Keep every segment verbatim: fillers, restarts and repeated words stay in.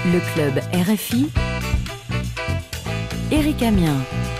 Le club R F I, Éric Amiens.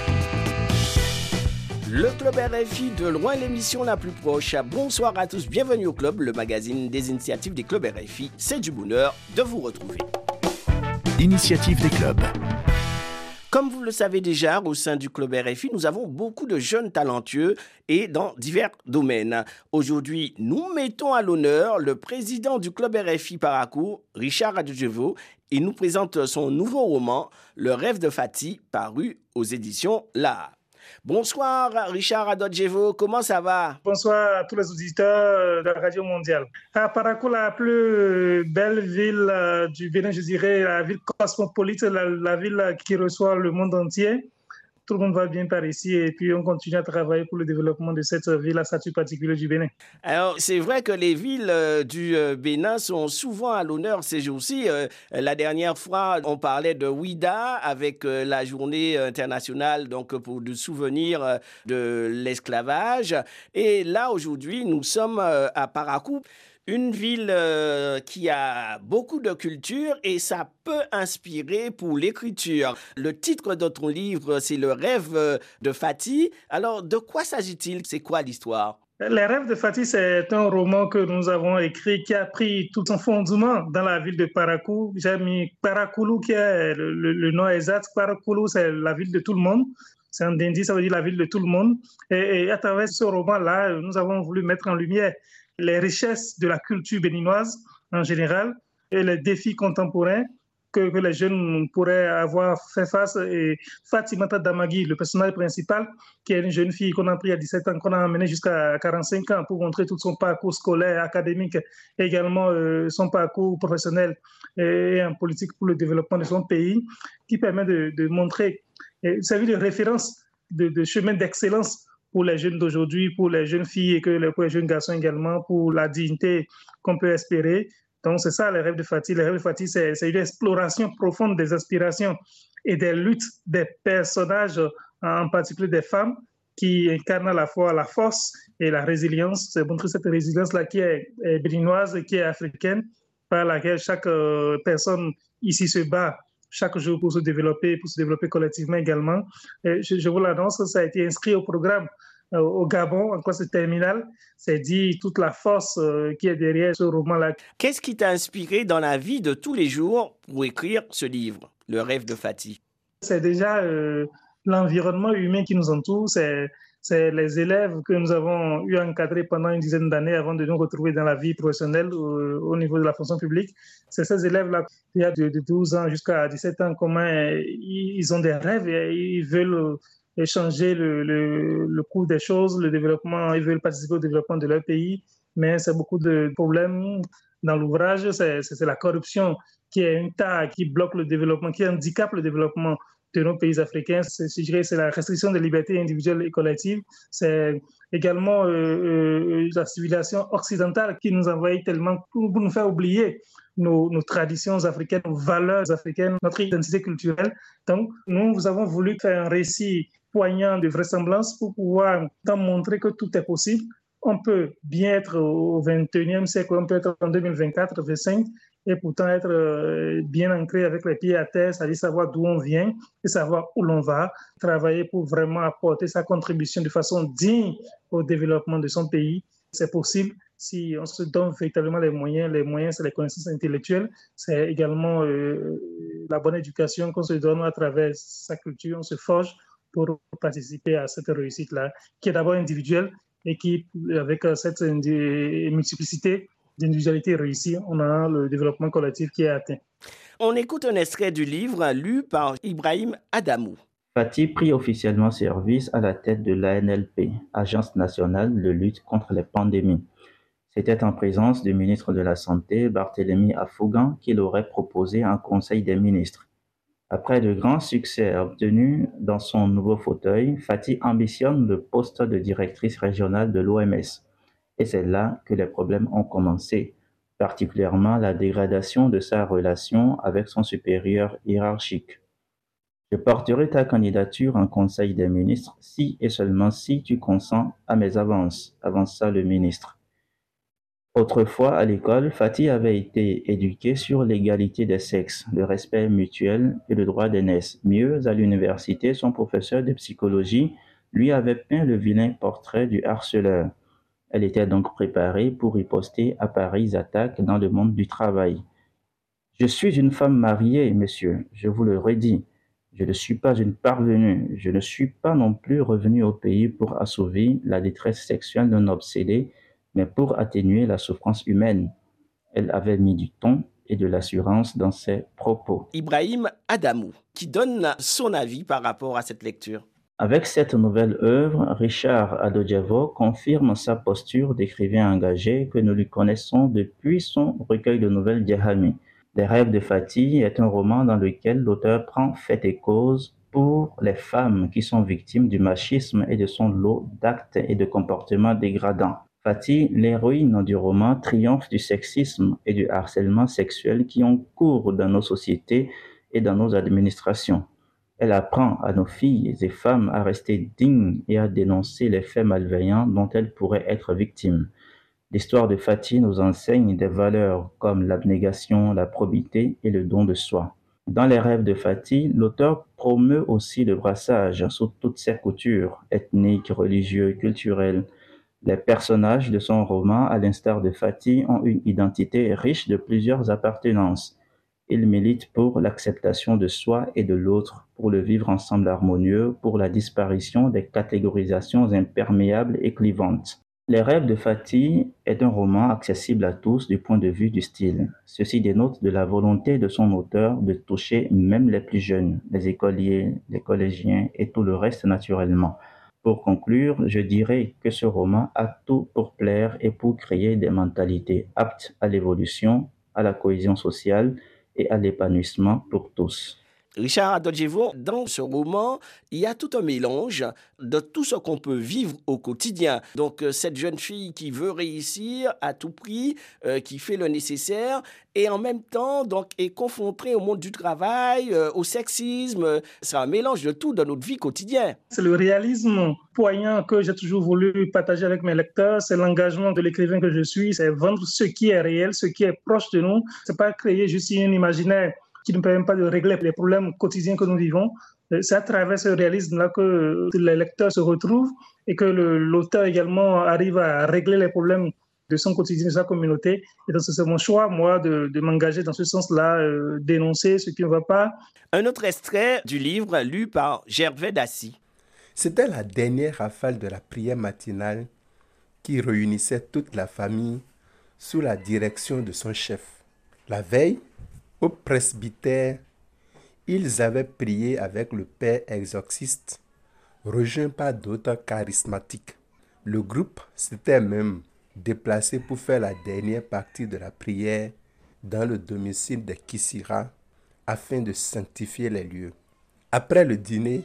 Le club R F I, de loin l'émission la plus proche. Bonsoir à tous, bienvenue au club, le magazine des initiatives des clubs R F I. C'est du bonheur de vous retrouver. Initiative des clubs. Comme vous le savez déjà, au sein du club R F I, nous avons beaucoup de jeunes talentueux et dans divers domaines. Aujourd'hui, nous mettons à l'honneur le président du club R F I Parakou, Richard Adodjevo. Il nous présente son nouveau roman, Le rêve de Fatih, paru aux éditions L'A. Bonsoir Richard Adodjevo, comment ça va? Bonsoir à tous les auditeurs de la Radio Mondiale. À Parakou, la plus belle ville du Bénin, je dirais, la ville cosmopolite, la, la ville qui reçoit le monde entier. Tout le monde va bien par ici et puis on continue à travailler pour le développement de cette ville à statut particulier du Bénin. Alors, c'est vrai que les villes euh, du euh, Bénin sont souvent à l'honneur ces jours-ci. Euh, la dernière fois, on parlait de Ouida avec euh, la journée internationale donc pour le souvenir euh, de l'esclavage. Et là, aujourd'hui, nous sommes euh, à Parakou. Une ville euh, qui a beaucoup de culture et ça peut inspirer pour l'écriture. Le titre de ton livre, c'est Le rêve de Fatih. Alors, de quoi s'agit-il? C'est quoi l'histoire? Les rêves de Fatih, c'est un roman que nous avons écrit qui a pris tout son fondement dans la ville de Parakou. J'ai mis Parakoulou qui est le, le, le nom exact. Parakoulou, c'est la ville de tout le monde. C'est un dindi, ça veut dire la ville de tout le monde. Et, et à travers ce roman-là, nous avons voulu mettre en lumière les richesses de la culture béninoise en général et les défis contemporains que, que les jeunes pourraient avoir fait face. Et Fatimata Damagui, le personnage principal, qui est une jeune fille qu'on a pris à dix-sept ans, qu'on a emmenée jusqu'à quarante-cinq ans pour montrer tout son parcours scolaire, académique, et également euh, son parcours professionnel et en politique pour le développement de son pays, qui permet de, de montrer, et servir de référence, de, de chemin d'excellence pour les jeunes d'aujourd'hui, pour les jeunes filles et que pour les jeunes garçons également, pour la dignité qu'on peut espérer. Donc, c'est ça, les rêves de Fatih. Les rêves de Fatih, c'est, c'est une exploration profonde des aspirations et des luttes des personnages, en particulier des femmes, qui incarnent à la fois la force et la résilience. C'est montrer cette résilience-là qui est, est béninoise, qui est africaine, par laquelle chaque euh, personne ici se bat chaque jour pour se développer, pour se développer collectivement également. Et je, je vous l'annonce, ça a été inscrit au programme euh, au Gabon, en classe terminale. C'est dit toute la force euh, qui est derrière ce roman-là. Qu'est-ce qui t'a inspiré dans la vie de tous les jours pour écrire ce livre, Le rêve de Fatih? C'est déjà euh, l'environnement humain qui nous entoure, c'est, c'est les élèves que nous avons eu encadrés pendant une dizaine d'années avant de nous retrouver dans la vie professionnelle euh, au niveau de la fonction publique. C'est ces élèves-là, il y a de, de douze ans jusqu'à dix-sept ans, comment ils ont des rêves et ils veulent changer le, le, le cours des choses, le développement, ils veulent participer au développement de leur pays, mais c'est beaucoup de problèmes dans l'ouvrage, c'est, c'est, c'est la corruption qui est une tare qui bloque le développement, qui handicape le développement de nos pays africains. C'est, je dirais, c'est la restriction des libertés individuelles et collectives. C'est également euh, euh, la civilisation occidentale qui nous envahit tellement pour, pour nous faire oublier nos, nos traditions africaines, nos valeurs africaines, notre identité culturelle. Donc, nous, nous avons voulu faire un récit poignant de vraisemblance pour pouvoir montrer que tout est possible. On peut bien être au vingt et unième siècle, on peut être en deux mille vingt-quatre, vingt-cinq, et pourtant être bien ancré avec les pieds à terre, c'est-à-dire savoir d'où on vient et savoir où l'on va, travailler pour vraiment apporter sa contribution de façon digne au développement de son pays. C'est possible si on se donne véritablement les moyens. Les moyens, c'est les connaissances intellectuelles, c'est également euh, la bonne éducation qu'on se donne à travers sa culture, on se forge pour participer à cette réussite-là, qui est d'abord individuelle et qui, avec cette multiplicité d'individualité réussie, on a le développement collectif qui est atteint. On écoute un extrait du livre lu par Ibrahim Adamou. Fatih prit officiellement service à la tête de l'A N L P, Agence nationale de lutte contre les pandémies. C'était en présence du ministre de la Santé, Barthélemy Afougan, qu'il aurait proposé un conseil des ministres. Après de grands succès obtenus dans son nouveau fauteuil, Fatih ambitionne le poste de directrice régionale de l'O M S. Et c'est là que les problèmes ont commencé, particulièrement la dégradation de sa relation avec son supérieur hiérarchique. Je porterai ta candidature en Conseil des ministres si et seulement si tu consens à mes avances, avança le ministre. Autrefois, à l'école, Fatih avait été éduquée sur l'égalité des sexes, le respect mutuel et le droit d'aînesse. Mieux, à l'université, son professeur de psychologie lui avait peint le vilain portrait du harceleur. Elle était donc préparée pour riposter à pareilles attaques dans le monde du travail. Je suis une femme mariée, monsieur, je vous le redis. Je ne suis pas une parvenue. Je ne suis pas non plus revenue au pays pour assouvir la détresse sexuelle d'un obsédé, mais pour atténuer la souffrance humaine. Elle avait mis du ton et de l'assurance dans ses propos. Ibrahim Adamou, qui donne son avis par rapport à cette lecture. Avec cette nouvelle œuvre, Richard Adodjevo confirme sa posture d'écrivain engagé que nous lui connaissons depuis son recueil de nouvelles Djahami. Les rêves de Fatih est un roman dans lequel l'auteur prend fait et cause pour les femmes qui sont victimes du machisme et de son lot d'actes et de comportements dégradants. Fatih, l'héroïne du roman, triomphe du sexisme et du harcèlement sexuel qui ont cours dans nos sociétés et dans nos administrations. Elle apprend à nos filles et femmes à rester dignes et à dénoncer les faits malveillants dont elles pourraient être victimes. L'histoire de Fatih nous enseigne des valeurs comme l'abnégation, la probité et le don de soi. Dans les rêves de Fatih, l'auteur promeut aussi le brassage sous toutes ses coutures, ethniques, religieux, culturelles. Les personnages de son roman, à l'instar de Fatih, ont une identité riche de plusieurs appartenances. Ils militent pour l'acceptation de soi et de l'autre, pour le vivre ensemble harmonieux, pour la disparition des catégorisations imperméables et clivantes. Les rêves de Fatih est un roman accessible à tous du point de vue du style. Ceci dénote de la volonté de son auteur de toucher même les plus jeunes, les écoliers, les collégiens et tout le reste naturellement. Pour conclure, je dirais que ce roman a tout pour plaire et pour créer des mentalités aptes à l'évolution, à la cohésion sociale et à l'épanouissement pour tous. Richard Adodjevo, dans ce roman, il y a tout un mélange de tout ce qu'on peut vivre au quotidien. Donc, euh, cette jeune fille qui veut réussir à tout prix, euh, qui fait le nécessaire, et en même temps, donc, est confrontée au monde du travail, euh, au sexisme. C'est un mélange de tout dans notre vie quotidienne. C'est le réalisme poignant que j'ai toujours voulu partager avec mes lecteurs. C'est l'engagement de l'écrivain que je suis. C'est vendre ce qui est réel, ce qui est proche de nous. C'est pas créer juste un imaginaire qui ne permet pas de régler les problèmes quotidiens que nous vivons. C'est à travers ce réalisme-là que les lecteurs se retrouvent et que le, l'auteur également arrive à régler les problèmes de son quotidien, de sa communauté. Et donc, c'est mon choix, moi, de, de m'engager dans ce sens-là, euh, dénoncer ce qui ne va pas. Un autre extrait du livre lu par Gervais Dassy. C'était la dernière rafale de la prière matinale qui réunissait toute la famille sous la direction de son chef. La veille, au presbytère, ils avaient prié avec le père exorciste, rejoint par d'autres charismatiques. Le groupe s'était même déplacé pour faire la dernière partie de la prière dans le domicile de Kissira afin de sanctifier les lieux. Après le dîner,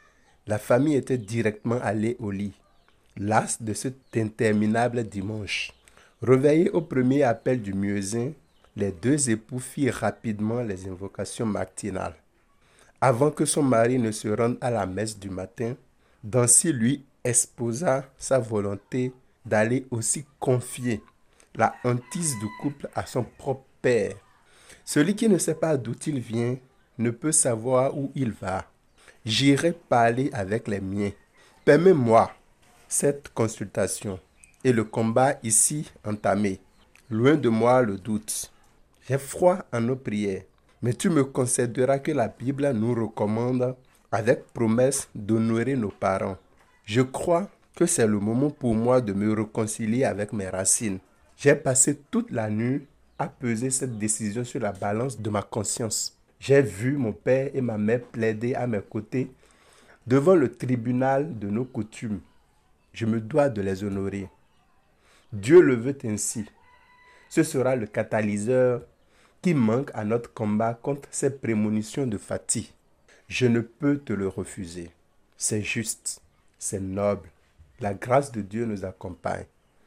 la famille était directement allée au lit, lasse de cet interminable dimanche. Réveillés au premier appel du muezzin, les deux époux firent rapidement les invocations matinales. Avant que son mari ne se rende à la messe du matin, Dancy lui exposa sa volonté d'aller aussi confier la hantise du couple à son propre père. Celui qui ne sait pas d'où il vient ne peut savoir où il va. J'irai parler avec les miens. Permets-moi cette consultation et le combat ici entamé. Loin de moi le doute. J'ai froid en nos prières, mais tu me concéderas que la Bible nous recommande avec promesse d'honorer nos parents. Je crois que c'est le moment pour moi de me réconcilier avec mes racines. J'ai passé toute la nuit à peser cette décision sur la balance de ma conscience. J'ai vu mon père et ma mère plaider à mes côtés devant le tribunal de nos coutumes. Je me dois de les honorer. Dieu le veut ainsi. Ce sera le catalyseur qui manque à notre combat contre ces prémonitions de Fatih. Je ne peux te le refuser. C'est juste, c'est noble. La grâce de Dieu nous accompagne.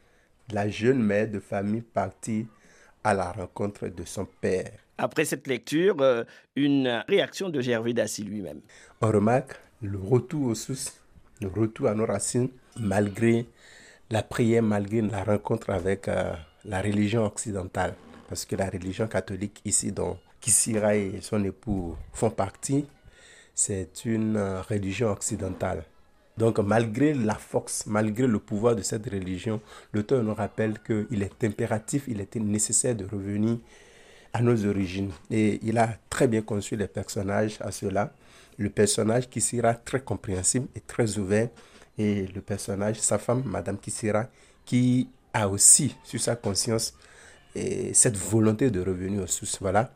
La jeune mère de famille partit à la rencontre de son père. Après cette lecture, euh, une réaction de Gervais Dassy lui-même. On remarque le retour aux sources, le retour à nos racines, malgré la prière, malgré la rencontre avec euh, la religion occidentale. Parce que la religion catholique ici, dont Kissira et son époux font partie, c'est une religion occidentale. Donc malgré la force, malgré le pouvoir de cette religion, l'auteur nous rappelle qu'il est impératif, il était nécessaire de revenir à nos origines. Et il a très bien conçu les personnages à cela. Le personnage Kissira, très compréhensible et très ouvert. Et le personnage, sa femme, Madame Kissira, qui a aussi sur sa conscience et cette volonté de revenir aux sources. Voilà.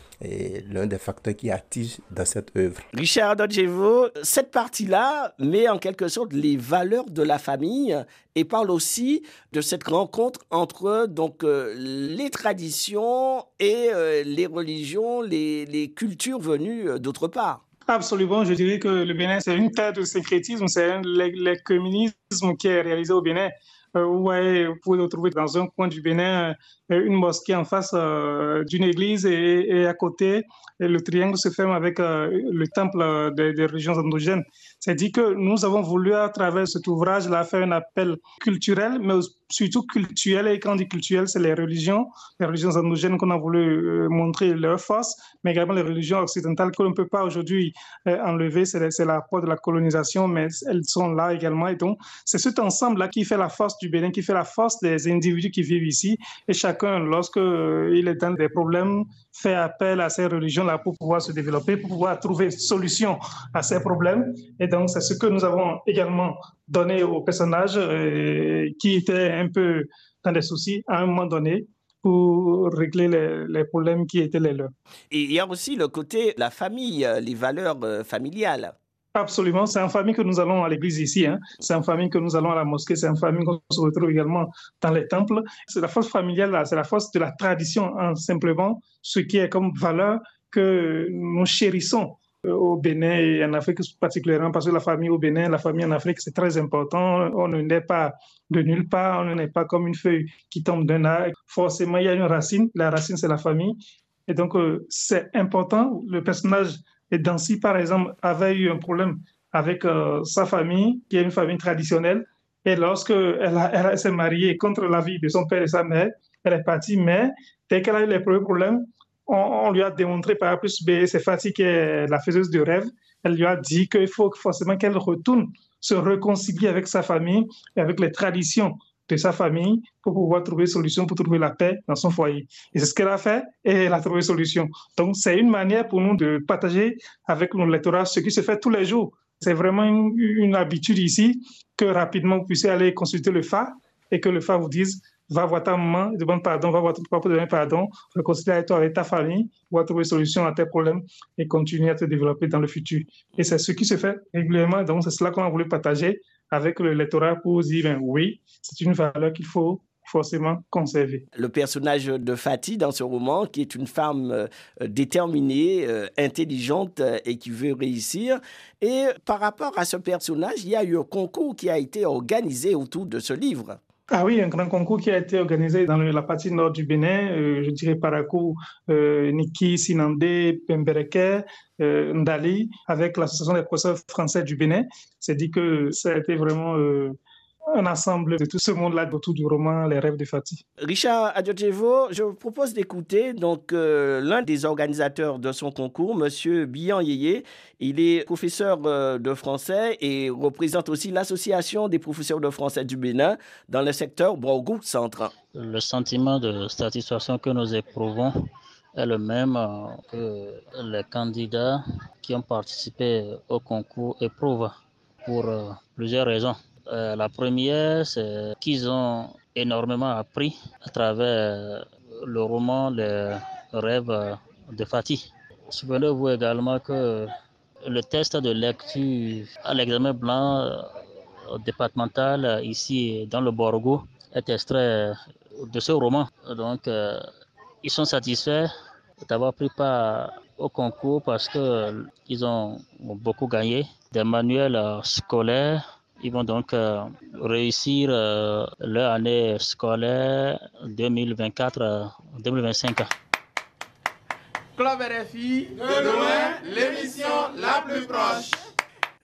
Et l'un des facteurs qui attise dans cette œuvre. Richard Adodjevo, cette partie-là met en quelque sorte les valeurs de la famille et parle aussi de cette rencontre entre donc, euh, les traditions et euh, les religions, les, les cultures venues euh, d'autre part. Absolument, je dirais que le Bénin, c'est une terre de syncrétisme, c'est un l'écuménisme qui est réalisé au Bénin. Euh, ouais, vous pouvez retrouver dans un coin du Bénin euh, une mosquée en face euh, d'une église et, et à côté, et le triangle se ferme avec euh, le temple des, des régions endogènes. C'est-à-dire que nous avons voulu, à travers cet ouvrage-là, faire un appel culturel, mais surtout culturel. Et quand on dit culturel, c'est les religions, les religions endogènes qu'on a voulu euh, montrer leur force, mais également les religions occidentales que l'on ne peut pas aujourd'hui euh, enlever. C'est, c'est la part de la colonisation, mais elles sont là également. Et donc, c'est cet ensemble-là qui fait la force du Bénin, qui fait la force des individus qui vivent ici. Et chacun, lorsqu'il euh, est dans des problèmes, fait appel à ces religions-là pour pouvoir se développer, pour pouvoir trouver solution à ces problèmes. Et donc, c'est ce que nous avons également donné aux personnages euh, qui étaient un peu dans des soucis à un moment donné pour régler les, les problèmes qui étaient les leurs. Et il y a aussi le côté, la famille, les valeurs familiales. Absolument, c'est en famille que nous allons à l'église ici, hein. C'est en famille que nous allons à la mosquée, c'est en famille qu'on se retrouve également dans les temples. C'est la force familiale, là, c'est la force de la tradition, hein, simplement, ce qui est comme valeur que nous chérissons au Bénin et en Afrique particulièrement, parce que la famille au Bénin, la famille en Afrique, c'est très important. On ne naît pas de nulle part, on ne naît pas comme une feuille qui tombe d'un arbre. Forcément, il y a une racine, la racine, c'est la famille. Et donc, euh, c'est important. Le personnage et Dancy, par exemple, avait eu un problème avec euh, sa famille, qui est une famille traditionnelle. Et lorsqu'elle elle, elle s'est mariée contre l'avis de son père et sa mère, elle est partie. Mais dès qu'elle a eu les premiers problèmes, on, on lui a démontré par A plus B, c'est Fatih qui est la faiseuse de rêve. Elle lui a dit qu'il faut forcément qu'elle retourne se réconcilier avec sa famille et avec les traditions de sa famille pour pouvoir trouver solution, pour trouver la paix dans son foyer. Et c'est ce qu'elle a fait et elle a trouvé solution. Donc, c'est une manière pour nous de partager avec nos lecteurs ce qui se fait tous les jours. C'est vraiment une, une habitude ici que rapidement vous puissiez aller consulter le F A et que le F A vous dise va voir ta maman, demande pardon, va voir ton papa, demande pardon, réconcilier avec toi, avec ta famille, pour trouver solution à tes problèmes et continuer à te développer dans le futur. Et c'est ce qui se fait régulièrement. Donc, c'est cela qu'on a voulu partager avec le lectorat pour dire ben, oui, c'est une valeur qu'il faut forcément conserver. Le personnage de Fatih dans ce roman, qui est une femme euh, déterminée, euh, intelligente euh, et qui veut réussir. Et par rapport à ce personnage, il y a eu un concours qui a été organisé autour de ce livre. Ah oui, un grand concours qui a été organisé dans la partie nord du Bénin, euh, je dirais Parakou, euh, Niki, Sinandé, Pembereke, euh, Ndali, avec l'Association des professeurs français du Bénin. C'est dit que ça a été vraiment euh, un ensemble de tout ce monde-là autour du roman Les rêves de Fatih. Richard Adodjevo, je vous propose d'écouter donc euh, l'un des organisateurs de son concours, Monsieur Bian Yeye. Il est professeur euh, de français et représente aussi l'association des professeurs de français du Bénin dans le secteur Borgou Centre. Le sentiment de satisfaction que nous éprouvons est le même euh, que les candidats qui ont participé au concours éprouvent pour euh, plusieurs raisons. Euh, la première, c'est qu'ils ont énormément appris à travers le roman Les rêves de Fatih. Souvenez-vous également que le test de lecture à l'examen blanc euh, départemental ici dans le Borgou est extrait de ce roman. Donc, euh, ils sont satisfaits d'avoir pris part au concours parce qu'ils ont beaucoup gagné. Des manuels euh, scolaires. Ils vont donc euh, réussir euh, leur année scolaire deux mille vingt-quatre deux mille vingt-cinq. Club R F I, de loin, l'émission la plus proche.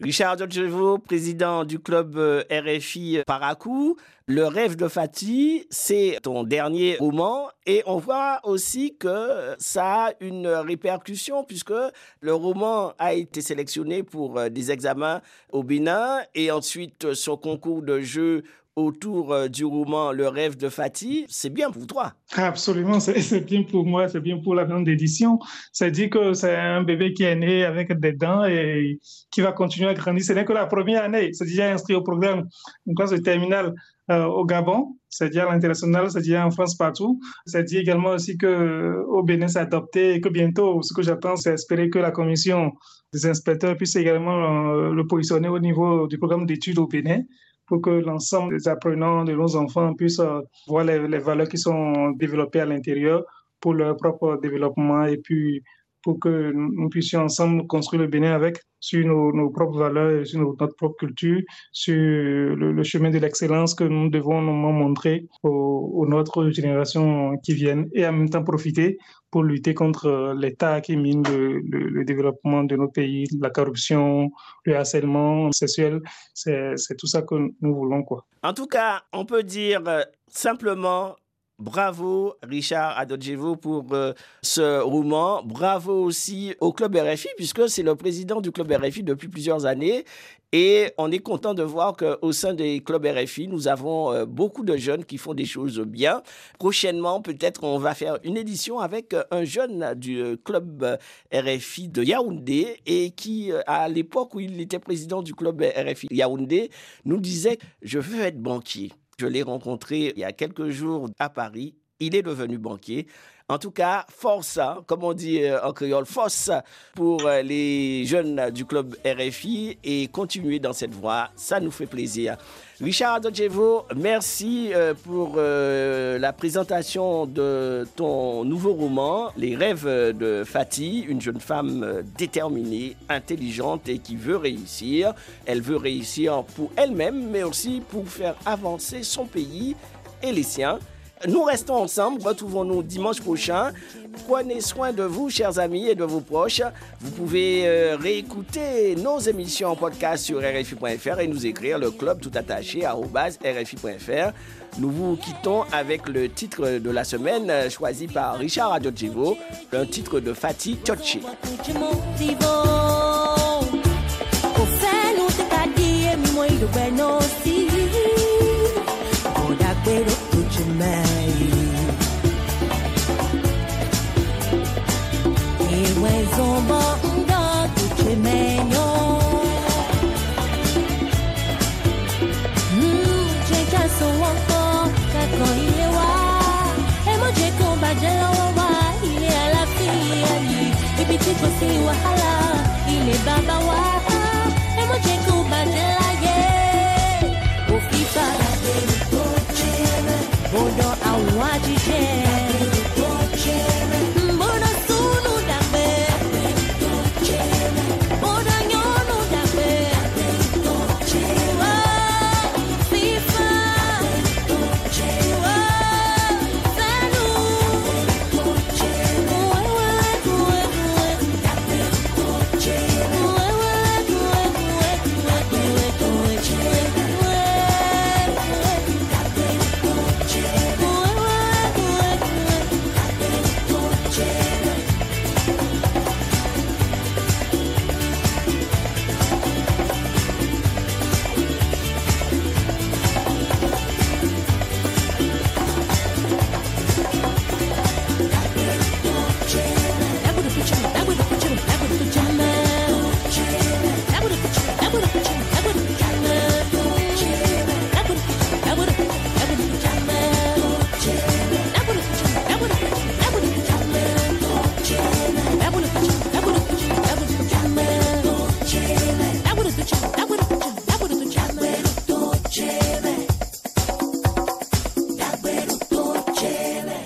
Richard Adjodjevo, président du club R F I Parakou. Le rêve de Fatih, c'est ton dernier roman et on voit aussi que ça a une répercussion puisque le roman a été sélectionné pour des examens au Bénin et ensuite son concours de jeu autour du roman Le rêve de Fatih. C'est bien pour toi. Absolument, c'est, c'est bien pour moi, c'est bien pour la maison d'édition. C'est-à-dire que c'est un bébé qui est né avec des dents et qui va continuer à grandir. Ce n'est que la première année. C'est déjà inscrit au programme, une classe de terminale euh, au Gabon, c'est-à-dire à l'international, c'est-à-dire en France partout. C'est-à-dire également aussi qu'au Bénin, c'est adopté et que bientôt, ce que j'attends, c'est espérer que la commission des inspecteurs puisse également euh, le positionner au niveau du programme d'études au Bénin, pour que l'ensemble des apprenants, de nos enfants puissent voir les, les valeurs qui sont développées à l'intérieur pour leur propre développement et puis pour que nous puissions ensemble construire le Bénin avec sur nos, nos propres valeurs, sur nos, notre propre culture, sur le, le chemin de l'excellence que nous devons nous montrer aux, aux notre génération qui viennent et en même temps profiter pour lutter contre l'État qui mine le, le, le développement de nos pays, la corruption, le harcèlement sexuel. C'est, c'est tout ça que nous voulons, quoi. En tout cas, on peut dire euh, simplement bravo Richard Adjodjevo pour euh, ce roman. Bravo aussi au Club R F I puisque c'est le président du Club R F I depuis plusieurs années. Et on est content de voir qu'au sein des clubs R F I, nous avons euh, beaucoup de jeunes qui font des choses bien. Prochainement, peut-être, on va faire une édition avec euh, un jeune du euh, club euh, R F I de Yaoundé et qui, euh, à l'époque où il était président du club R F I Yaoundé, nous disait « Je veux être banquier ». Je l'ai rencontré il y a quelques jours à Paris. Il est devenu banquier. En tout cas, force, comme on dit en créole, force pour les jeunes du club R F I et continuer dans cette voie. Ça nous fait plaisir. Richard Adjodjevo, merci pour la présentation de ton nouveau roman, Les rêves de Fatih, une jeune femme déterminée, intelligente et qui veut réussir. Elle veut réussir pour elle-même, mais aussi pour faire avancer son pays et les siens. Nous restons ensemble, retrouvons-nous dimanche prochain. Prenez soin de vous, chers amis, et de vos proches. Vous pouvez euh, réécouter nos émissions en podcast sur R F I point F R et nous écrire le club tout attaché arobase R F I point F R. Nous vous quittons avec le titre de la semaine choisi par Richard Adjodjevo, un titre de Fatih Tchotché. That would have